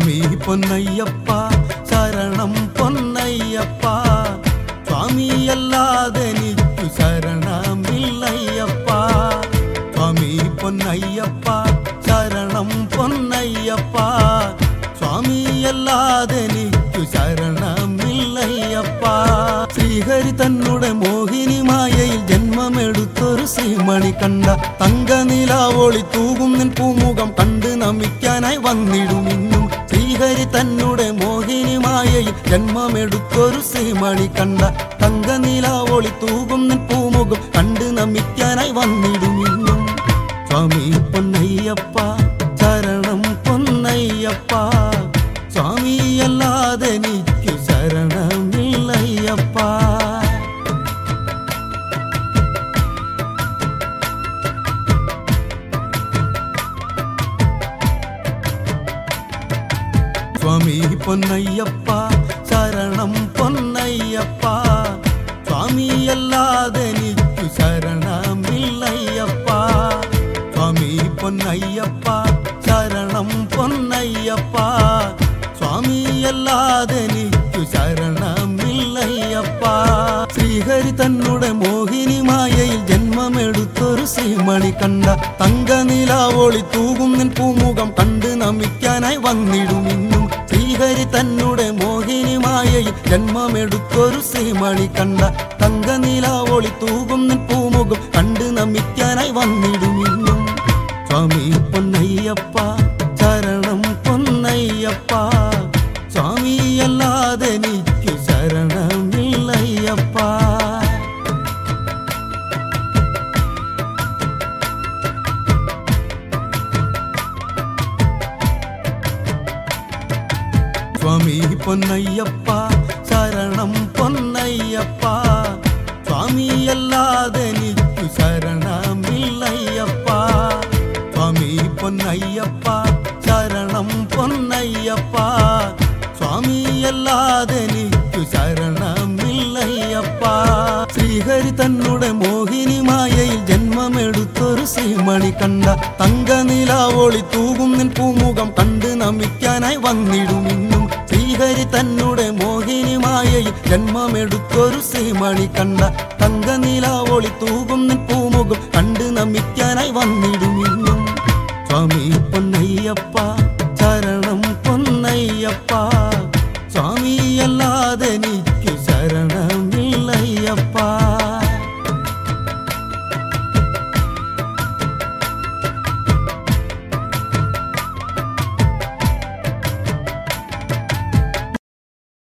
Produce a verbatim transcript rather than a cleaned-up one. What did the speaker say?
സ്വാമി പൊന്നയ്യപ്പ ശരണം പൊന്നയ്യപ്പ സ്വാമിയല്ലാതെനിക്കു ശരണമില്ലയ്യപ്പ സ്വാമി പൊന്നയ്യപ്പ ശരണം പൊന്നയ്യപ്പ സ്വാമിയല്ലാതെനിക്കു ശരണമില്ലയ്യപ്പ ശ്രീഹരി തന്നുടെ മോഹിനി മായയിൽ ജന്മമെടുത്തൊരു ശ്രീമണി കണ്ട തങ്കനിലാവൊളി തൂകും നിൻ പൂമുഖം കണ്ട് നമിക്കാനായി വന്നിടും ഇന്നും ശ്രീഹരി തന്നുടെ മോഹിനി മായയിൽ ജന്മമെടുത്തൊരു ശ്രീമണി കണ്ട തങ്കനിലാവൊളി തൂകും നിൻ പൂമുഖം കണ്ട് നമിക്കാനായി വന്നിടും ഇന്നും സ്വാമി പൊന്നയ്യപ്പ ശരണം പൊന്നയ്യപ്പ സ്വാമിയല്ലാതെനിക്കു ശരണമില്ലയ്യപ്പ സ്വാമി പൊന്നയ്യപ്പ ശരണം പൊന്നയ്യപ്പ സ്വാമിയല്ലാതെനിക്കു ശരണമില്ലയ്യപ്പ സ്വാമി പൊന്നയ്യപ്പ ശരണം പൊന്നയ്യപ്പ സ്വാമിയല്ലാതെനിക്കു ശരണമില്ലയ്യപ്പ ശ്രീഹരി തന്നുടെ മോഹിനി മായയിൽ ജന്മമെടുത്തൊരു ശ്രീമണി കണ്ട തങ്കനിലാവൊളി തൂകും നിൻ പൂമുഖം കണ്ട് നമിക്കാനായി വന്നിടും ഇന്നും ശ്രീഹരി തന്നുടെ മോഹിനി മായയിൽ ജന്മമെടുത്തൊരു ശ്രീമണി കണ്ട തങ്കനിലാവൊളി തൂകും നിൻ പൂമുഖം കണ്ട് നമിക്കാനായി വന്നിടും ഇന്നും സ്വാമി പൊന്നയ്യപ്പ ശരണം പൊന്നയ്യപ്പ സ്വാമിയല്ലാതെനിക്കു ശരണമില്ലയ്യപ്പ സ്വാമി പൊന്നയ്യപ്പ ശരണം പൊന്നയ്യപ്പ സ്വാമിയല്ലാതെനിക്കു ശരണമില്ലയ്യപ്പ സ്വാമി പൊന്നയ്യപ്പ ശരണം പൊന്നയ്യപ്പ സ്വാമിയല്ലാതെനിക്കു ശരണമില്ലയ്യപ്പ ശ്രീഹരി തന്നുടെ മോഹിനി മായയിൽ ജന്മമെടുത്തൊരു ശ്രീമണി കണ്ട തങ്കനിലാവൊളി തൂകും നിൻ പൂമുഖം കണ്ട് നമിക്കാനായി വന്നിടും ഇന്നും ശ്രീഹരി തന്നുടെ മോഹിനി മായയിൽ ജന്മമെടുത്തൊരു ശ്രീമണി കണ്ട തങ്കനിലാവൊളി തൂകും നിൻ പൂമുഖം കണ്ട് നമിക്കാനായി വന്നിടും ഇന്നും സ്വാമി പൊന്നയ്യപ്പ ശരണം പൊന്നയ്യപ്പ